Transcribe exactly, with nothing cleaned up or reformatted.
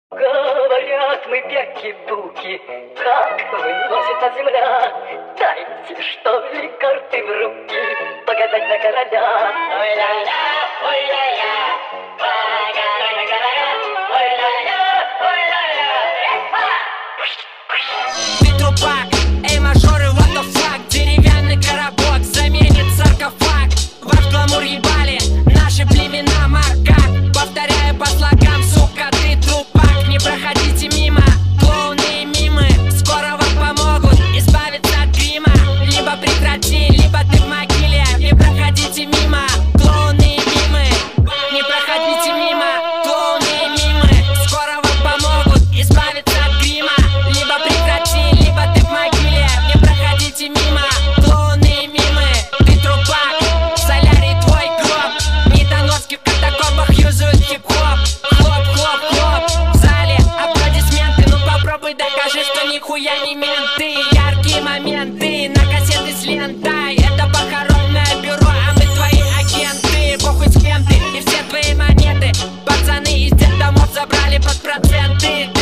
Говорят, мы пяки-буки, как выносится земля. Дайте, что ли, карты в руки, погадать на короля. Ой-ля-ля, ой-ля-ля, погадай на короля. Ой-ля-ля, ой-ля-ля. Ты трупак, эй, мажоры, what the fuck. Деревянный коробок заменит саркофаг. Ваш гламур ебали наши племена макак. Повторяю по слогам, сука, ты трупак. Не проходите мимо, клоуны и мимы скоро вам помогут избавиться от грима. Либо прекрати, либо ты в могиле. Не проходите мимо, клоуны и мимы. Не проходите мимо, клоуны и мимы скоро вам помогут избавиться от грима. Либо прекрати, либо ты в могиле. Не проходите мимо, клоуны и мимы. Ты трупак, солярий твой гроб. Недоноски в катакомбах юзают хип-хоп. Хлоп-хлоп-хлоп, в зале аплодисменты. Ну попробуй докажи, что нихуя не менты. Яркие моменты на кассеты с лентой. Это похоронное бюро, а мы твои агенты. Похуй с кем ты и все твои монеты. Пацаны из детдомов забрали под проценты.